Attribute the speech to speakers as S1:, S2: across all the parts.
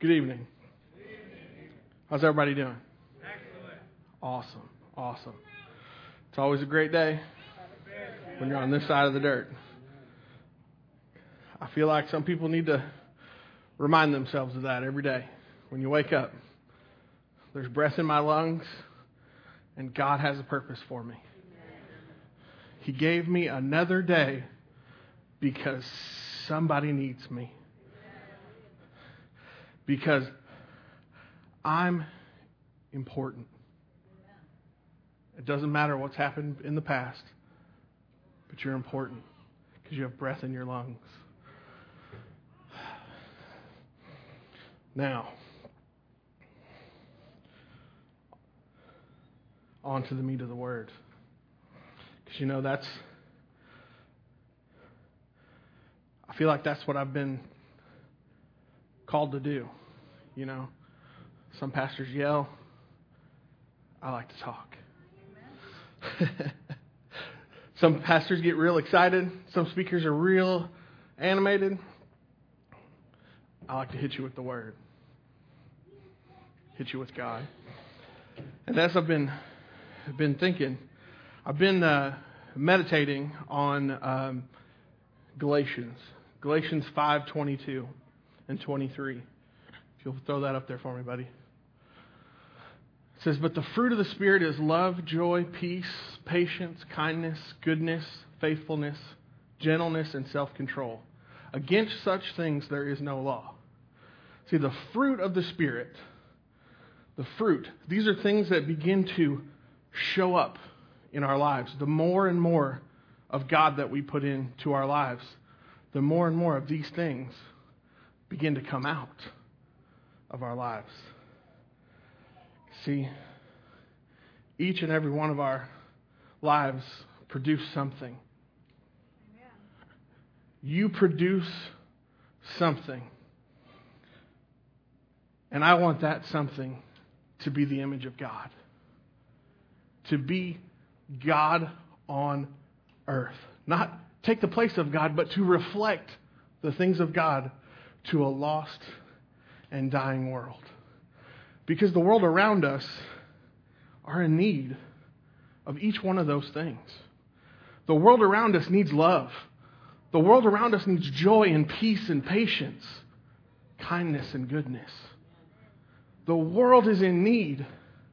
S1: Good evening. How's everybody doing?
S2: Excellent.
S1: Awesome. It's always a great day when you're on this side of the dirt. I feel like some people need to remind themselves of that every day. When you wake up, there's breath in my lungs, and God has a purpose for me. He gave me another day because somebody needs me. Because I'm important. It doesn't matter what's happened in the past, but you're important because you have breath in your lungs. Now, on to the meat of the word. Because I feel like that's what I've been called to do. Some pastors yell. I like to talk. Some pastors get real excited. Some speakers are real animated. I like to hit you with the word. Hit you with God. And as I've been thinking, I've been meditating on Galatians 5:22 and 23. If you'll throw that up there for me, buddy. It says, "But the fruit of the Spirit is love, joy, peace, patience, kindness, goodness, faithfulness, gentleness, and self-control. Against such things there is no law." See, the fruit of the Spirit, these are things that begin to show up in our lives. The more and more of God that we put into our lives, the more and more of these things begin to come out of our lives. See, each and every one of our lives produce something.
S2: Amen.
S1: You produce something. And I want that something to be the image of God. To be God on earth. Not take the place of God, but to reflect the things of God to a lost and dying world. Because the world around us are in need of each one of those things. The world around us needs love. The world around us needs joy and peace and patience, kindness and goodness. The world is in need,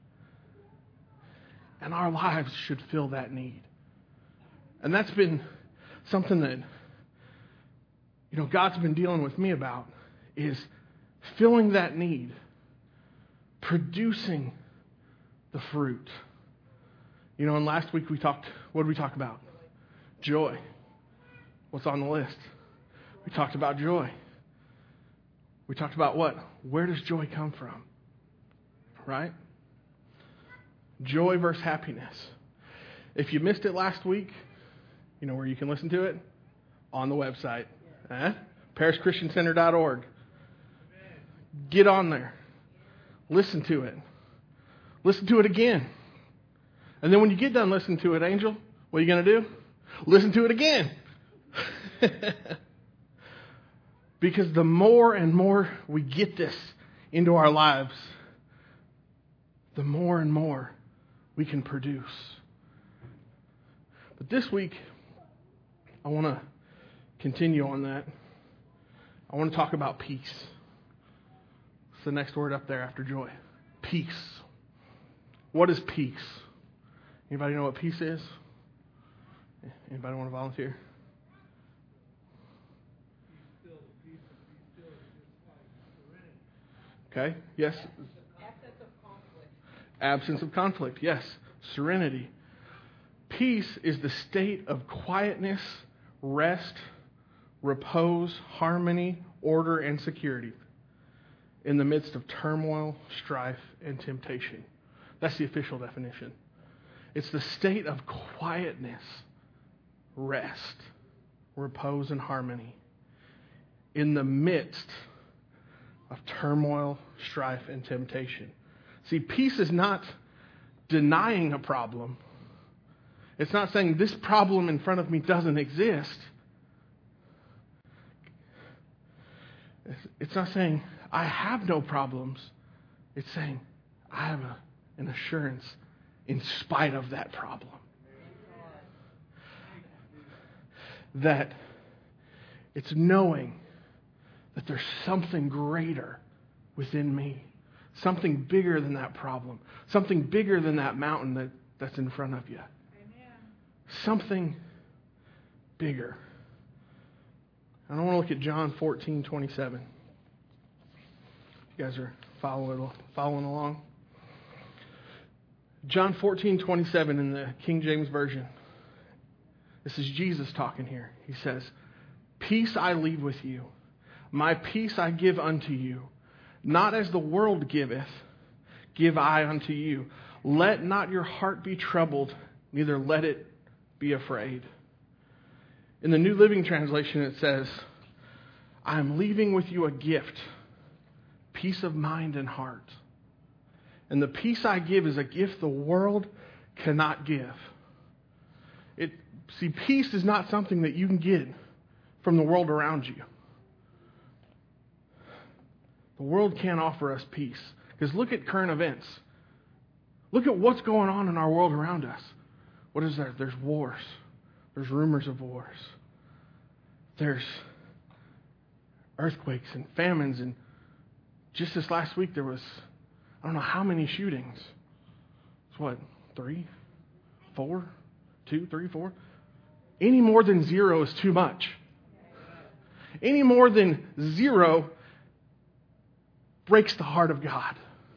S1: and our lives should fill that need. And that's been something that God's been dealing with me about, is filling that need, producing the fruit. And last week what did we talk about? Joy. What's on the list? We talked about joy. We talked about what? Where does joy come from? Right? Joy versus happiness. If you missed it last week, where you can listen to it? On the website. ParishChristianCenter.org. Get on there. Listen to it. Listen to it again. And then when you get done listening to it, Angel, what are you going to do? Listen to it again. Because the more and more we get this into our lives, the more and more we can produce. But this week, I want to continue on that. I want to talk about peace. It's the next word up there after joy. Peace. What is peace? Anybody know what peace is? Anybody want to volunteer? Okay. Yes. Absence of conflict. Yes. Serenity. Peace is the state of quietness, rest, repose, harmony, order, and security in the midst of turmoil, strife, and temptation. That's the official definition. It's the state of quietness, rest, repose, and harmony in the midst of turmoil, strife, and temptation. See, peace is not denying a problem. It's not saying this problem in front of me doesn't exist. It's not saying I have no problems. It's saying, I have an assurance in spite of that problem. That it's knowing that there's something greater within me. Something bigger than that problem. Something bigger than that mountain that's in front of you.
S2: Amen.
S1: Something bigger. I want to look at John 14:27. You guys are following along. John 14:27 in the King James Version. This is Jesus talking here. He says, "Peace I leave with you. My peace I give unto you. Not as the world giveth, give I unto you. Let not your heart be troubled, neither let it be afraid." In the New Living Translation it says, "I am leaving with you a gift, peace of mind and heart. And the peace I give is a gift the world cannot give." See, peace is not something that you can get from the world around you. The world can't offer us peace. Because look at current events. Look at what's going on in our world around us. What is there? There's wars. There's rumors of wars. There's earthquakes and famines. And just this last week there was, I don't know how many shootings. It's what, 3, 4, 2, 3, 4? Any more than 0 is too much. Any more than 0 breaks the heart of God.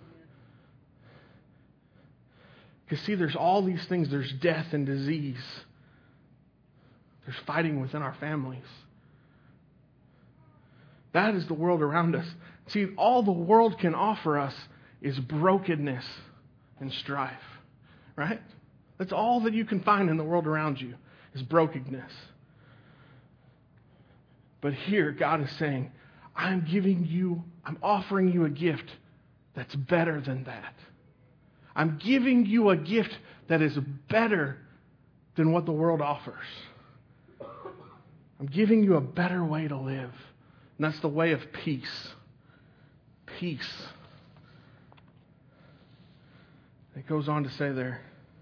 S1: Because see, there's all these things. There's death and disease. There's fighting within our families. That is the world around us. See, all the world can offer us is brokenness and strife. Right? That's all that you can find in the world around you is brokenness. But here, God is saying, I'm offering you a gift that's better than that. I'm giving you a gift that is better than what the world offers. I'm giving you a better way to live. And that's the way of peace. Peace. It goes on to say there,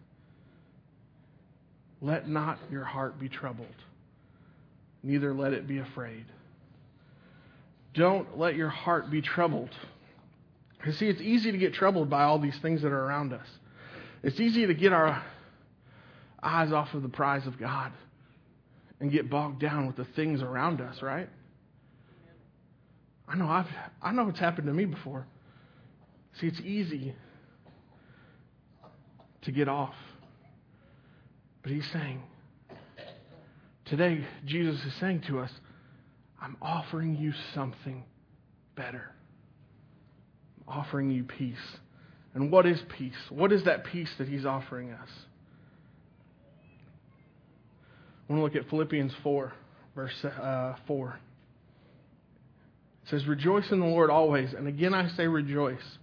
S1: let not your heart be troubled, neither let it be afraid. Don't let your heart be troubled. You see, it's easy to get troubled by all these things that are around us. It's easy to get our eyes off of the prize of God and get bogged down with the things around us, right? I know it's happened to me before. See, it's easy to get off. But he's saying, today, Jesus is saying to us, I'm offering you something better. I'm offering you peace. And what is peace? What is that peace that he's offering us? I want to look at Philippians 4, verse 4. It says, rejoice in the Lord always. And again I say rejoice.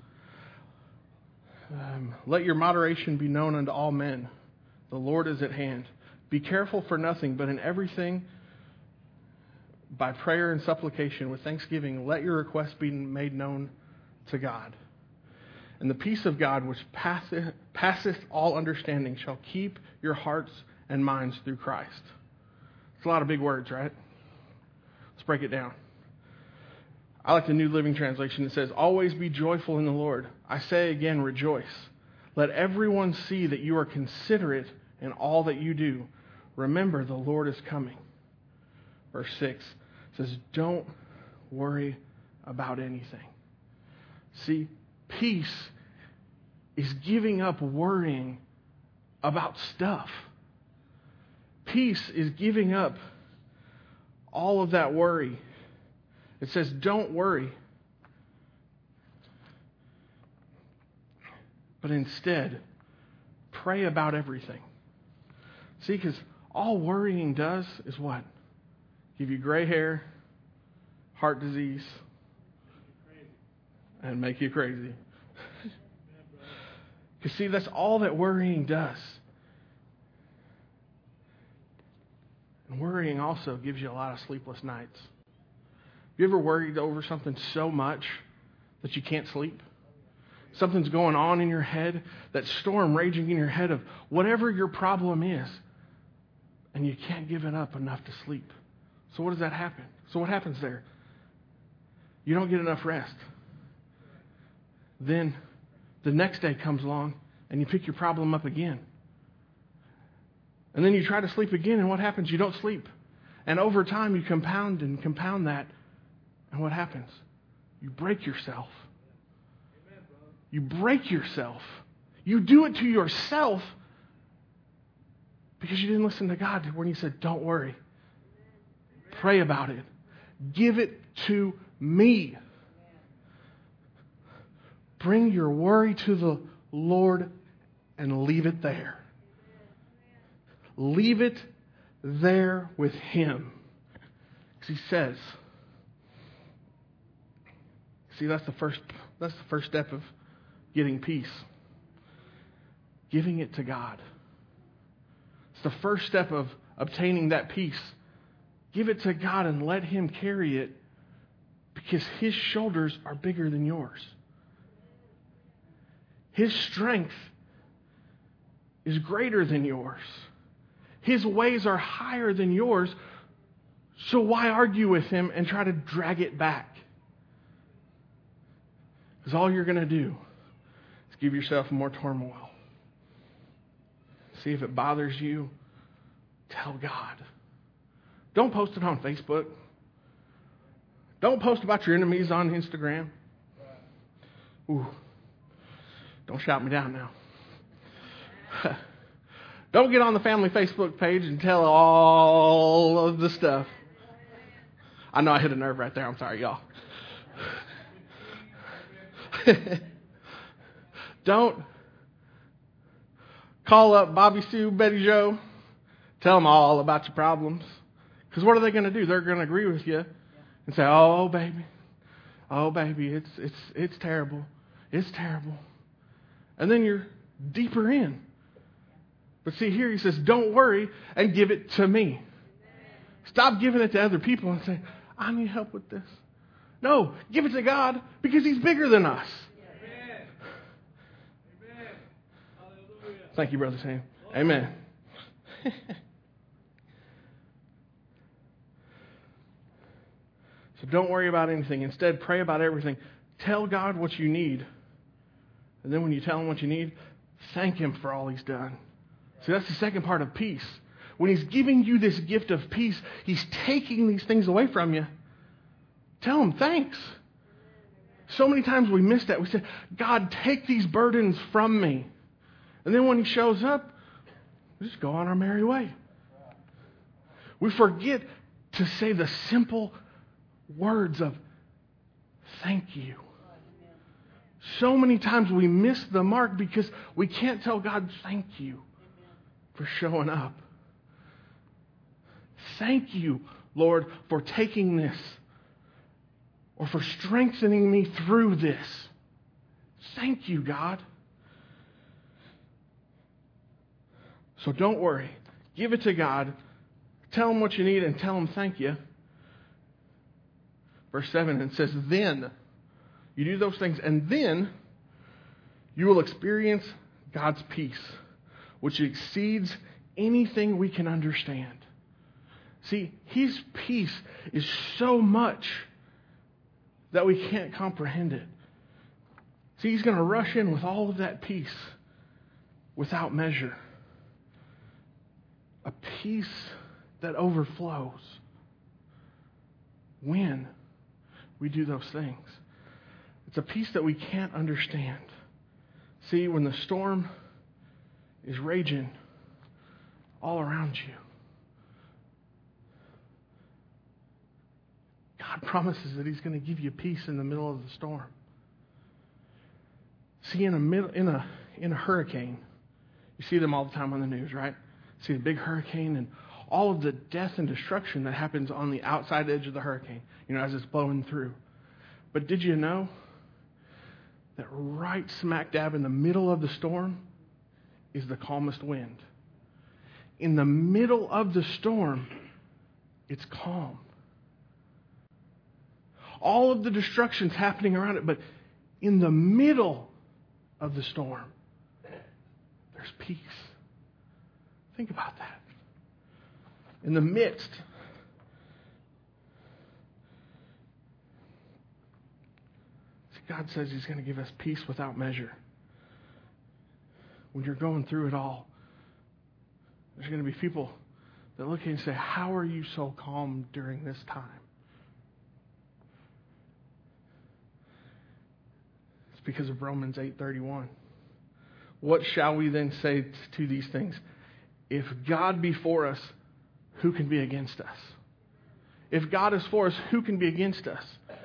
S1: Let your moderation be known unto all men. The Lord is at hand. Be careful for nothing, but in everything, by prayer and supplication, with thanksgiving, let your requests be made known to God. And the peace of God, which passeth all understanding, shall keep your hearts and minds through Christ. It's a lot of big words, right? Let's break it down. I like the New Living Translation. It says, always be joyful in the Lord. I say again, rejoice. Let everyone see that you are considerate in all that you do. Remember, the Lord is coming. Verse 6 says, don't worry about anything. See, peace is giving up worrying about stuff. Peace is giving up all of that worry. It says, don't worry. But instead, pray about everything. See, because all worrying does is what? Give you gray hair, heart disease, and make you crazy. Because see, that's all that worrying does. And worrying also gives you a lot of sleepless nights. You ever worried over something so much that you can't sleep? Something's going on in your head, that storm raging in your head of whatever your problem is, and you can't give it up enough to sleep. So what does that happen? So what happens there? You don't get enough rest. Then the next day comes along, and you pick your problem up again. And then you try to sleep again, and what happens? You don't sleep. And over time, you compound that, and what happens? You break yourself. You break yourself. You do it to yourself because you didn't listen to God when He said, don't worry. Pray about it. Give it to me. Bring your worry to the Lord and leave it there. Leave it there with Him. Because He says, see, that's the first step of getting peace. Giving it to God. It's the first step of obtaining that peace. Give it to God and let Him carry it because His shoulders are bigger than yours. His strength is greater than yours. His ways are higher than yours. So why argue with Him and try to drag it back? Because all you're going to do is give yourself more turmoil. See if it bothers you. Tell God. Don't post it on Facebook. Don't post about your enemies on Instagram. Ooh. Don't shout me down now. Don't get on the family Facebook page and tell all of the stuff. I know I hit a nerve right there. I'm sorry, y'all. Don't call up Bobby Sue, Betty Joe. Tell them all about your problems. Because what are they going to do? They're going to agree with you and say, oh, baby, it's terrible. It's terrible. And then you're deeper in. But see, here He says, don't worry and give it to me. Stop giving it to other people and say, I need help with this. No, give it to God because He's bigger than us.
S2: Amen. Amen. Hallelujah.
S1: Thank you, Brother Sam. Amen. So don't worry about anything. Instead, pray about everything. Tell God what you need. And then when you tell Him what you need, thank Him for all He's done. See, that's the second part of peace. When He's giving you this gift of peace, He's taking these things away from you. Tell Him thanks. So many times we miss that. We say, God, take these burdens from me. And then when He shows up, we just go on our merry way. We forget to say the simple words of thank you. So many times we miss the mark because we can't tell God thank you for showing up. Thank you, Lord, for taking this or for strengthening me through this. Thank you, God. So don't worry. Give it to God. Tell Him what you need and tell Him thank you. Verse 7, it says, then, you do those things, and then you will experience God's peace, which exceeds anything we can understand. See, His peace is so much that we can't comprehend it. See, He's going to rush in with all of that peace without measure. A peace that overflows when we do those things. It's a peace that we can't understand. See, when the storm is raging all around you, God promises that He's going to give you peace in the middle of the storm. See, in a hurricane, you see them all the time on the news, right? See the big hurricane and all of the death and destruction that happens on the outside edge of the hurricane, as it's blowing through. But did you know that right smack dab in the middle of the storm is the calmest wind? In the middle of the storm, it's calm. All of the destruction's happening around it, but in the middle of the storm, there's peace. Think about that. In the midst. God says He's going to give us peace without measure. When you're going through it all, there's going to be people that look at you and say, how are you so calm during this time? It's because of Romans 8:31. What shall we then say to these things? If God be for us, who can be against us? If God is for us, who can be against us?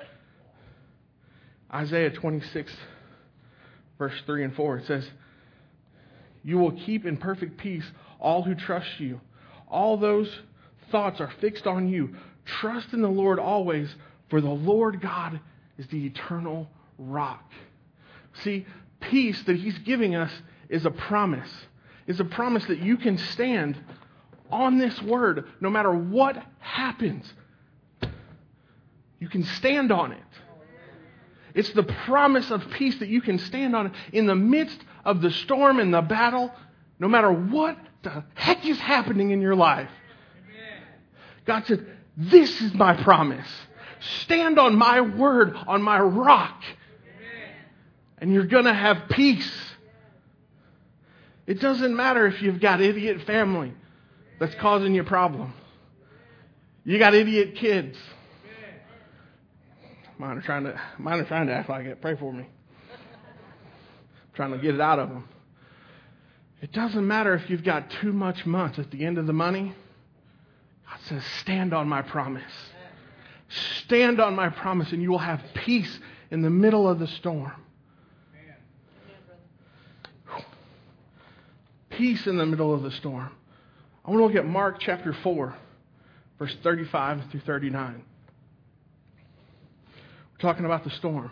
S1: Isaiah 26, verse 3 and 4, it says, you will keep in perfect peace all who trust you. All those thoughts are fixed on you. Trust in the Lord always, for the Lord God is the eternal rock. See, peace that He's giving us is a promise. It's a promise that you can stand on this word no matter what happens. You can stand on it. It's the promise of peace that you can stand on in the midst of the storm and the battle, no matter what the heck is happening in your life. Amen. God said, this is my promise. Stand on my word, on my rock, Amen. And you're going to have peace. It doesn't matter if you've got idiot family that's causing you a problem. You got idiot kids. Mine are trying to act like it. Pray for me. I'm trying to get it out of them. It doesn't matter if you've got too much months at the end of the money. God says, stand on my promise. Stand on my promise and you will have peace in the middle of the storm. Peace in the middle of the storm. I want to look at Mark chapter 4, verse 35 through 39. We're talking about the storm.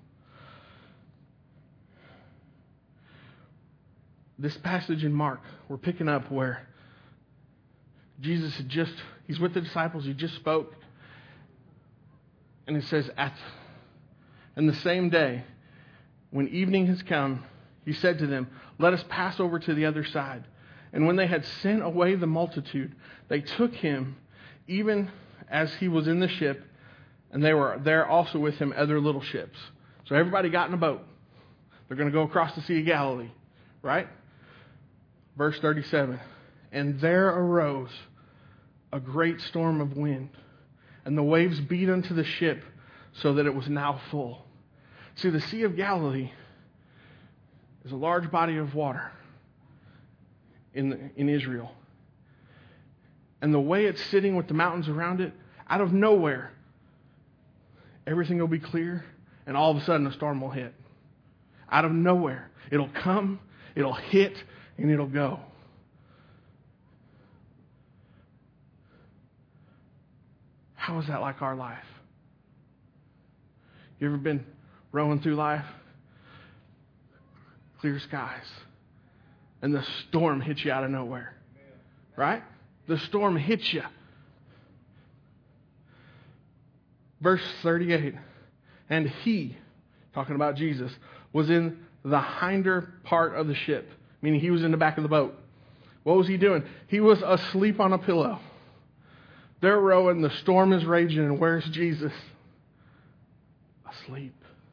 S1: This passage in Mark, we're picking up where Jesus he's with the disciples, he just spoke. And it says, and the same day, when evening has come, he said to them, let us pass over to the other side. And when they had sent away the multitude, they took him, even as he was in the ship, and they were there also with him other little ships. So everybody got in a boat. They're going to go across the Sea of Galilee, right? Verse 37. And there arose a great storm of wind, and the waves beat unto the ship, so that it was now full. See, the Sea of Galilee is a large body of water in Israel. And the way it's sitting with the mountains around it, out of nowhere, everything will be clear, and all of a sudden a storm will hit. Out of nowhere. It'll come, it'll hit, and it'll go. How is that like our life? You ever been rowing through life? Clear skies. And the storm hits you out of nowhere. Right? The storm hits you. Verse 38. And he, talking about Jesus, was in the hinder part of the ship. Meaning he was in the back of the boat. What was he doing? He was asleep on a pillow. They're rowing, the storm is raging, and where's Jesus? Asleep.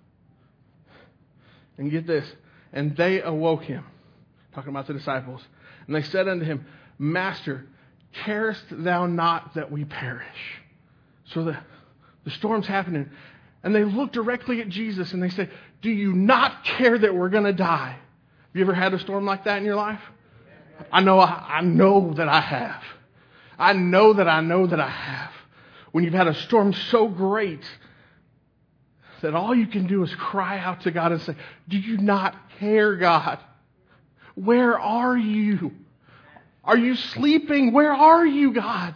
S1: And get this. And they awoke him. Talking about the disciples. And they said unto him, Master, carest thou not that we perish? So the storm's happening. And they look directly at Jesus and they say, do you not care that we're going to die? Have you ever had a storm like that in your life? I know that I have. I know that I have. When you've had a storm so great that all you can do is cry out to God and say, do you not care, God? Where are you? Are you sleeping? Where are you, God?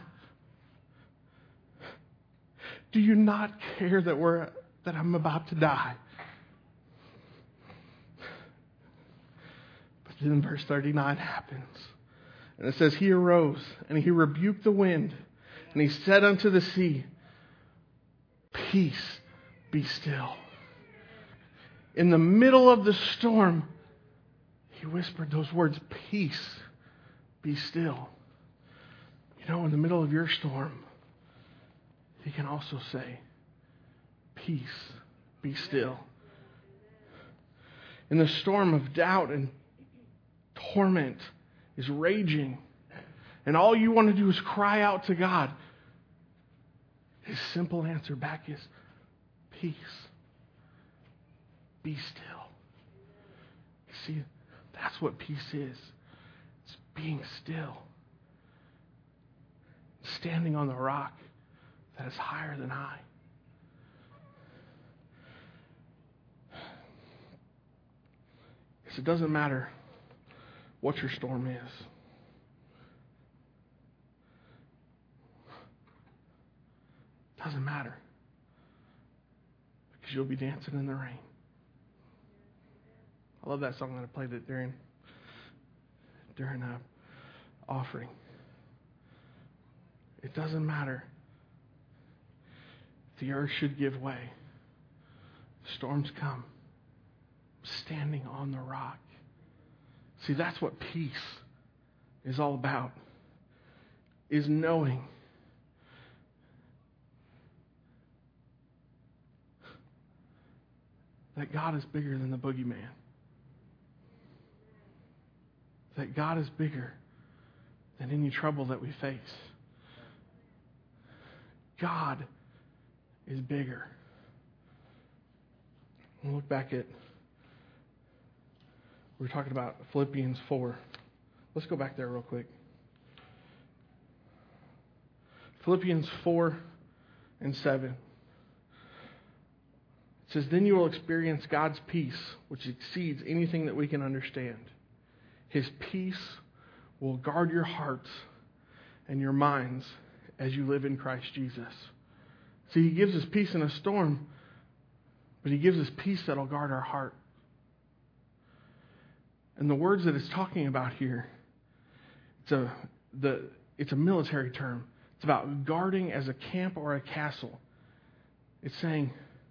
S1: Do you not care that I'm about to die? But then verse 39 happens. And it says, he arose and he rebuked the wind and he said unto the sea, peace, be still. In the middle of the storm, He whispered those words, peace, be still. You know, in the middle of your storm, He can also say, peace, be still. In the storm of doubt and torment is raging, and all you want to do is cry out to God, His simple answer back is, peace, be still. You see, that's what peace is. It's being still. Standing on the rock that is higher than I. Because it doesn't matter what your storm is. It doesn't matter. Because you'll be dancing in the rain. I love that song that I played it during offering. It doesn't matter. The earth should give way. Storms come. Standing on the rock. See, that's what peace is all about. Is knowing that God is bigger than the boogeyman. That God is bigger than any trouble that we face. God is bigger. We'll look back at, we were talking about Philippians 4. Let's go back there real quick. Philippians 4 and 7. It says, then you will experience God's peace, which exceeds anything that we can understand. His peace will guard your hearts and your minds as you live in Christ Jesus. See, He gives us peace in a storm, but He gives us peace that'll guard our heart. And the words that it's talking about here, it's a military term. It's about guarding as a camp or a castle. It's saying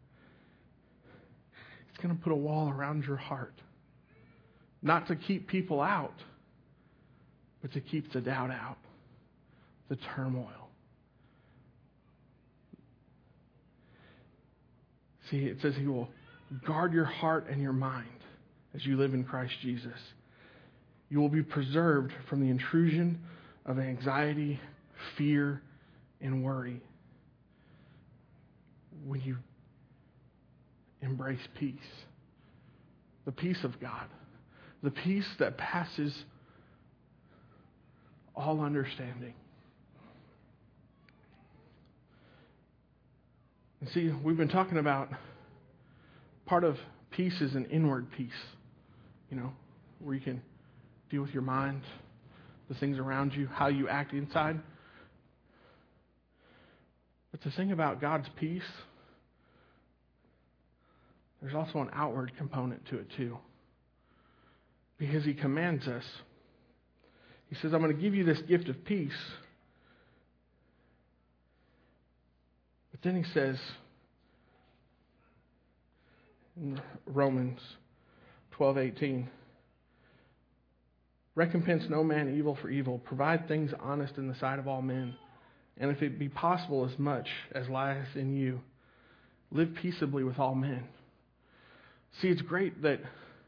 S1: it's going to put a wall around your heart. Not to keep people out, but to keep the doubt out, the turmoil. See, it says He will guard your heart and your mind as you live in Christ Jesus. You will be preserved from the intrusion of anxiety, fear, and worry when you embrace peace. The peace of God. The peace that passes all understanding. And see, we've been talking about part of peace is an inward peace. You know, where you can deal with your mind, the things around you, how you act inside. But the thing about God's peace, there's also an outward component to it too. Because He commands us. He says, I'm going to give you this gift of peace. But then He says in Romans 12:18, recompense no man evil for evil. Provide things honest in the sight of all men. And if it be possible, as much as lieth in you, live peaceably with all men. See, it's great that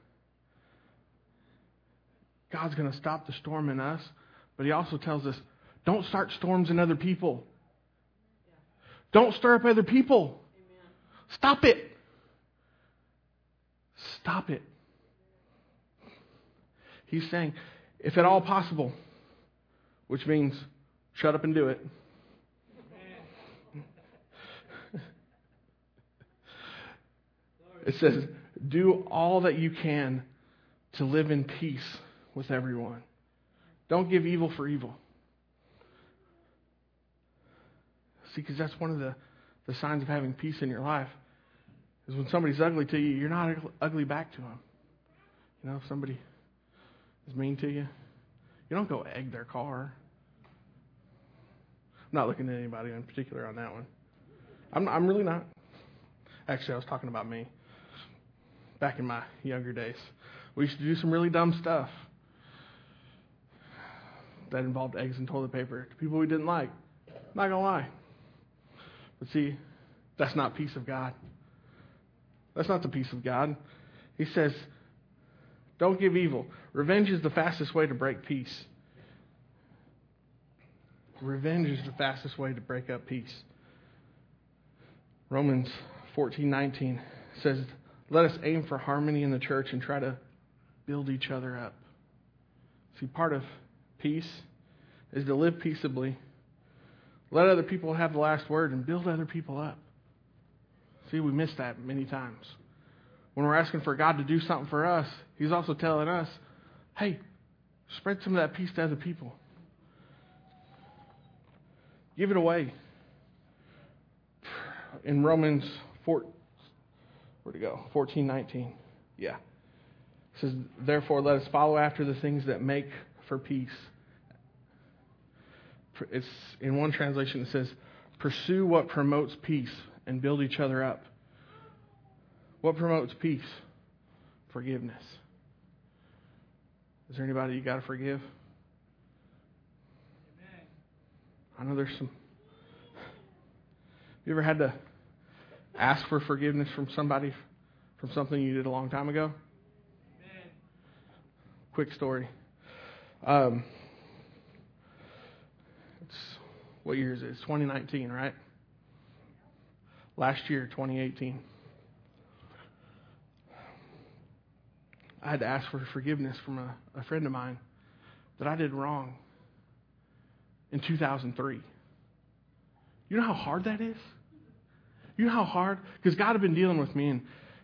S1: God's going to stop the storm in us, but He also tells us, don't start storms in other people. Don't stir up other people. Stop it. Stop it. He's saying, if at all possible, which means shut up and do it. It says, do all that you can to live in peace with everyone. Don't give evil for evil. See, because that's one of the signs of having peace in your life, is when somebody's ugly to you, you're not ugly back to them. You know, if somebody is mean to you, you don't go egg their car. I'm not looking at anybody in particular on that one. I'm really not. Actually, I was talking about me. back in my younger days. We used to do some really dumb stuff that involved eggs and toilet paper to people we didn't like. Not gonna lie. But see, that's not peace of God. That's not the peace of God. He says, don't give evil. Revenge is the fastest way to break peace. Revenge is the fastest way to break up peace. Romans 14:19 says, let us aim for harmony in the church and try to build each other up. See, part of peace is to live peaceably, let other people have the last word, and build other people up. See, we miss that many times. When we're asking for God to do something for us, He's also telling us, hey, spread some of that peace to other people. Give it away. In Romans 14:19. Yeah. It says, therefore, let us follow after the things that make for peace. It's in one translation it says, pursue what promotes peace and build each other up. What promotes peace? Forgiveness. Is there anybody you got to forgive?
S2: Amen.
S1: I know there's some. You ever had to ask for forgiveness from somebody from something you did a long time ago?
S2: Amen.
S1: Quick story. What year is it? It's 2019, right? Last year, 2018. I had to ask for forgiveness from a friend of mine that I did wrong in 2003. You know how hard that is? You know how hard? Because God had been dealing with me and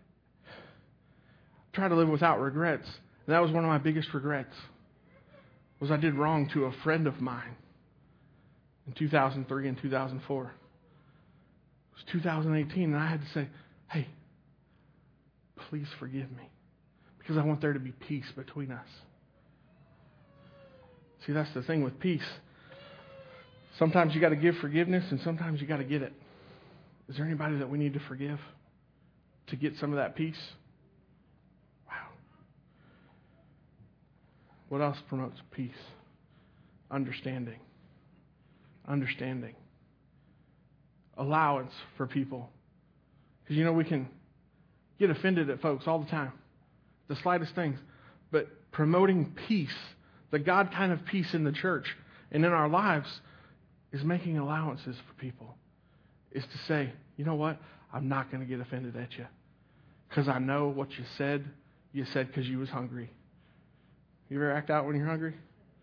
S1: tried to live without regrets. And that was one of my biggest regrets, was I did wrong to a friend of mine in 2003 and 2004. It was 2018, and I had to say, hey, please forgive me, because I want there to be peace between us. See, that's the thing with peace. Sometimes you got to give forgiveness, and sometimes you got to get it. Is there anybody that we need to forgive to get some of that peace? Wow. What else promotes peace? Understanding. Understanding. Allowance for people. Because we can get offended at folks all the time. The slightest things. But promoting peace, the God kind of peace in the church and in our lives, is making allowances for people. Is to say, you know what? I'm not going to get offended at you. Because I know what you said because you was hungry. You ever act out when you're hungry?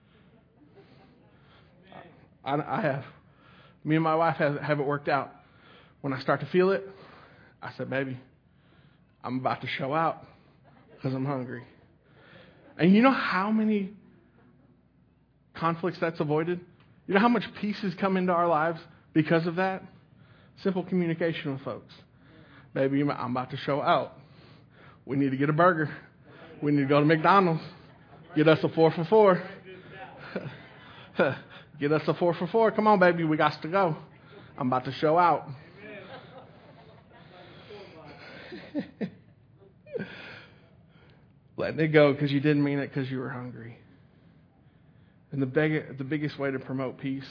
S1: I have. Me and my wife have it worked out. When I start to feel it, I said, baby, I'm about to show out because I'm hungry. And you know how many conflicts that's avoided? You know how much peace has come into our lives because of that? Simple communication with folks. Baby, I'm about to show out. We need to get a burger. We need to go to McDonald's. Get us a 4 for $4. Get us a 4 for $4. Come on, baby, we got to go. I'm about to show out. Letting it go because you didn't mean it because you were hungry. And the biggest way to promote peace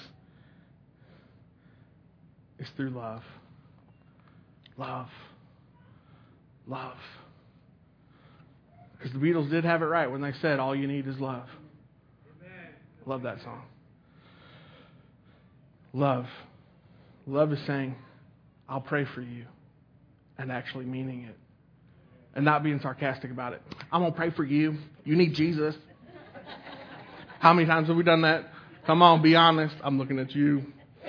S1: is through love. Love. Love. Because the Beatles did have it right when they said, all you need is love.
S2: Amen.
S1: Love that song. Love. Love is saying, I'll pray for you, and actually meaning it. And not being sarcastic about it. I'm going to pray for you. You need Jesus. How many times have we done that? Come on, be honest. I'm looking at you.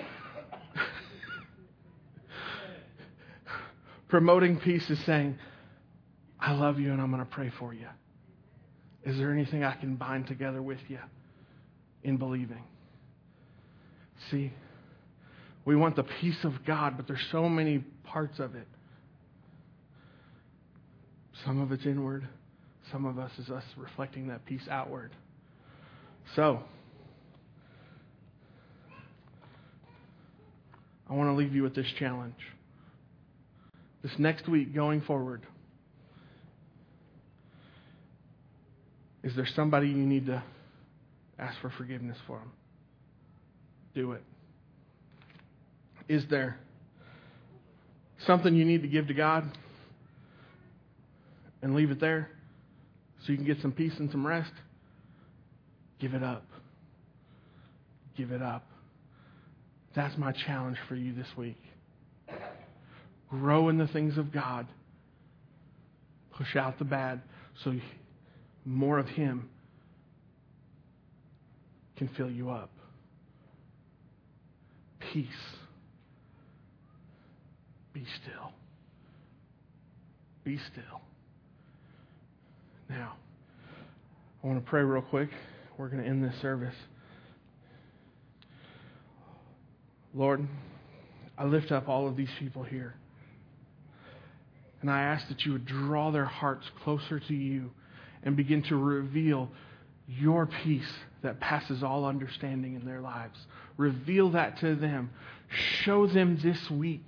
S1: Promoting peace is saying, I love you and I'm going to pray for you. Is there anything I can bind together with you in believing? See, we want the peace of God, but there's so many parts of it. Some of it's inward. Some of us is us reflecting that peace outward. So, I want to leave you with this challenge. This next week going forward, Is there somebody you need to ask for forgiveness for them? Do it. Is there something you need to give to God and leave it there so you can get some peace and some rest? Give it up. Give it up. That's my challenge for you this week. Grow in the things of God. Push out the bad so more of Him can fill you up. Peace. Be still. Be still. Now, I want to pray real quick. We're going to end this service. Lord, I lift up all of these people here. And I ask that you would draw their hearts closer to you and begin to reveal your peace that passes all understanding in their lives. Reveal that to them. Show them this week.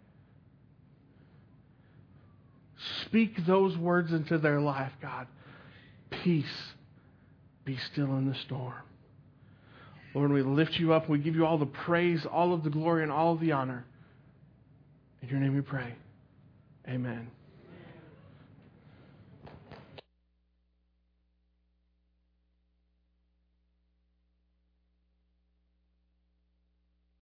S1: Speak those words into their life, God. Peace. Be still in the storm. Lord, we lift you up. We give you all the praise, all of the glory, and all of the honor. In your name we pray. Amen.